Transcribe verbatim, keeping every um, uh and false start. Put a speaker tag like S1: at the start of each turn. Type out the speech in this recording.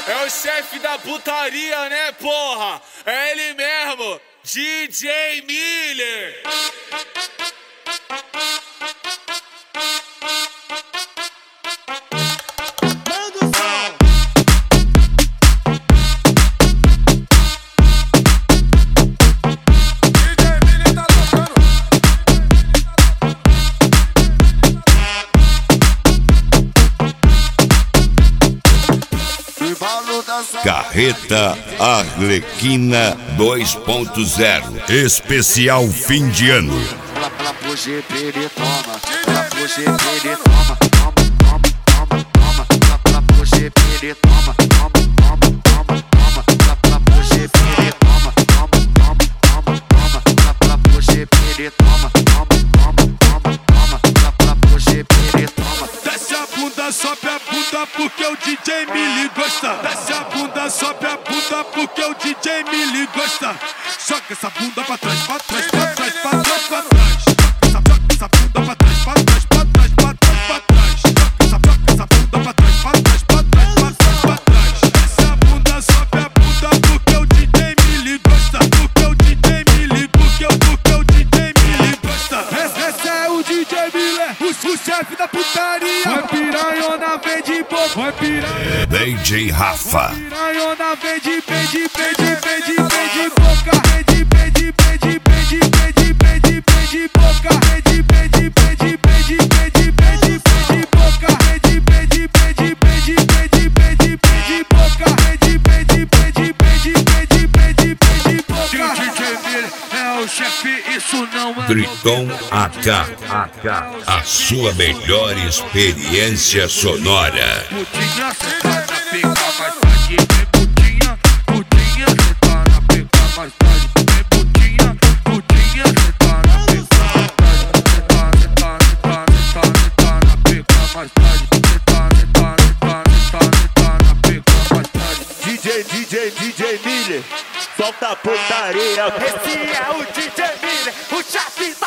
S1: É o chefe da putaria, né, porra? É ele mesmo, D J Miller.
S2: Carreta Arlequina dois ponto zero. Especial fim de ano.
S3: Ela ela puxa ele toma, ela puxa ele toma, toma, toma, toma, toma, ela ela puxa ele toma, toma, toma, toma, toma, ela ela puxa ele toma, toma, toma, toma, toma, ela ela puxa ele toma, toma, toma, toma, toma, ela ela puxa ele toma.
S4: Desce a bunda, sobe a bunda porque o D J Miller gosta. Desce a bunda, sobe a bunda porque o D J Miller gosta. Joga essa bunda pra trás, pra trás, pra trás, pra trás, pra trás. Joga essa bunda pra trás, pra trás, pra trás, pra trás, pra trás. Joga essa bunda pra trás, pra trás, pra trás, pra trás, pra trás. Desce a bunda, sobe a bunda porque o D J Miller gosta. Porque o D J Miller, porque o porque o D J Miller gosta. Esse é o D J Miller, o, o chefe da putaria. Vai piranhona, vem de boca. Vai piranhona.
S2: D J Rafa.
S4: Piranhona, vem de, vem de, vem de, vem de, vem de boca. Vem de, vem de, vem de, vem de, vem de, vem de, vem de boca. Vem de, vem de, vem de, vem de, vem de, vem de, vem de boca. Vem de, vem de, vem de, vem de, vem de, vem de, vem de boca. Vem de, vem de, vem de, vem de, vem de, vem de, vem de boca. D J Miller é o chefe, isso não é.
S2: Triton A K. A sua melhor experiência sonora.
S4: Putinha, senta na pica mais tarde. Vem putinha, putinha, senta na pica mais tarde. Vem putinha, putinha, senta na pica mais tarde. Senta, senta, senta, senta, senta na pica mais tarde. Senta, senta, senta, senta, senta na pica mais tarde.
S5: D J, D J, D J Miller, solta a putaria.
S3: Esse é o D J Miller, o chefe